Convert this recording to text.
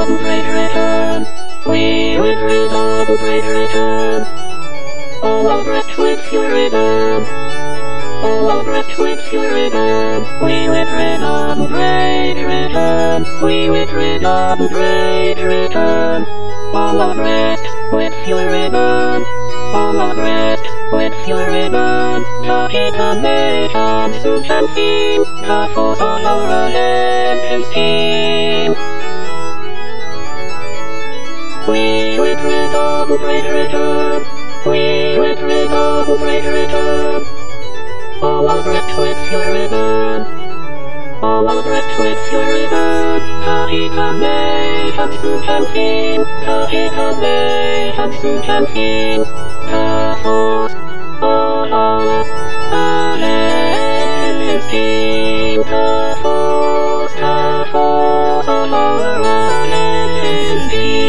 great return. We with rhythm, great return. All abreast with your rhythm. All abreast with your rhythm. We with rhythm, great return. We with rhythm, great return. All abreast with your rhythm. All abreast with your rhythm. Tahita Nation, Suchan Team. Tafos on our Olympics team. We with rhythm, great return. We with rhythm, great return. All abreast with your rhythm. All abreast with your rhythm. Tahita Nation, Suchan Team. Tahita Nation, Suchan Team. Tafos on our Olympics team. Tafos on our Olympics team.